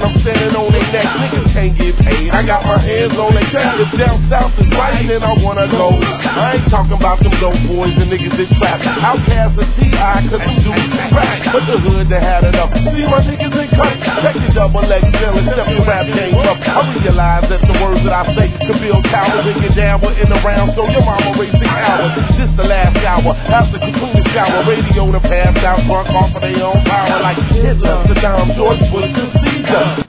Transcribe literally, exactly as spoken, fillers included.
when I'm standing on their neck. Niggas can't get paid, I got my hands on their chest. If down south is right, then I wanna go. I ain't talking about them dope boys and niggas that trap. Outcast of T I, cause them dudes rap. But the hood that had it up. See my niggas in cut. Check the double X feeling, step the rap game up. I realize that the words that I say could build towers and get down with in the round. So your mama racing hours. This the last hour. After the clean shower, radio to pass out, drunk off of their own power like Hitler, Saddam, George Bush, and Caesar.